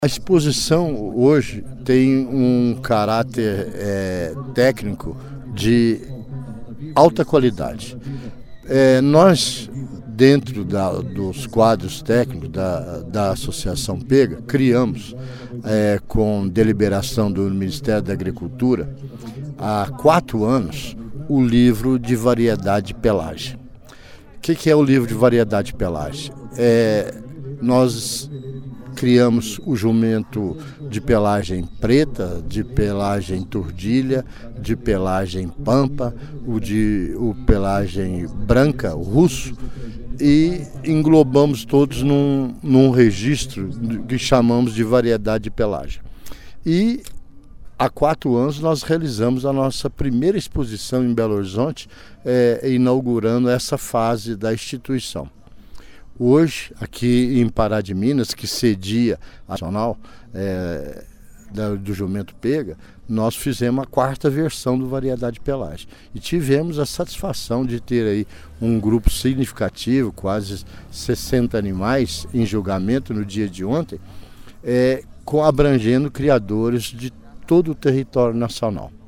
A exposição hoje tem um caráter técnico de alta qualidade. Nós, dentro dos quadros técnicos da Associação Pega, criamos, com deliberação do Ministério da Agricultura, há 4 anos, o livro de variedade pelagem. O que é o livro de variedade pelagem? Nós criamos o jumento de pelagem preta, de pelagem tordilha, de pelagem pampa, o pelagem branca, o russo, e englobamos todos num registro que chamamos de variedade de pelagem. E há 4 anos nós realizamos a nossa primeira exposição em Belo Horizonte, inaugurando essa fase da instituição. Hoje, aqui em Pará de Minas, que cedia a Nacional do Jumento Pega, nós fizemos a 4ª versão do Variedade Pelagem. E tivemos a satisfação de ter aí um grupo significativo, quase 60 animais em julgamento no dia de ontem, abrangendo criadores de todo o território nacional.